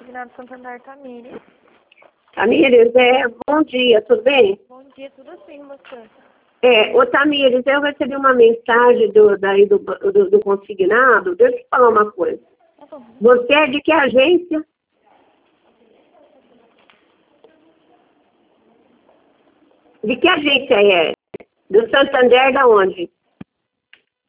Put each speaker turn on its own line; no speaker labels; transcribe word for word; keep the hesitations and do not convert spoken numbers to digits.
Consignado Santander, Tamires.
Tamires, é, bom dia, tudo bem?
Bom dia, tudo sim, você?
É, ô Tamires, eu recebi uma mensagem do, daí do, do, do consignado. Deixa eu te falar uma coisa.
Tá bom.
Você é de que agência? De que agência é? Do Santander da onde?